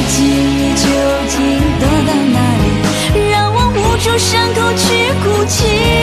记忆究竟躲到哪里？让我捂住伤口去哭泣。